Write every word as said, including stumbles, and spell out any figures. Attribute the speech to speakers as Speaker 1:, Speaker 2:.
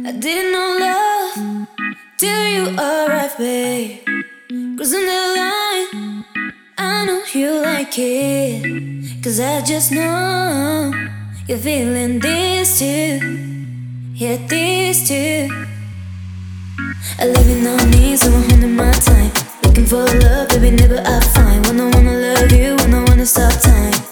Speaker 1: I didn't know love till you arrived, babe. Crossing the line, I know you like it. Cause I just know you're feeling this too. Yeah, this too. I live in on me, so I'm holding my time. Looking for love, baby, never I find. When I wanna love you, when I wanna stop time.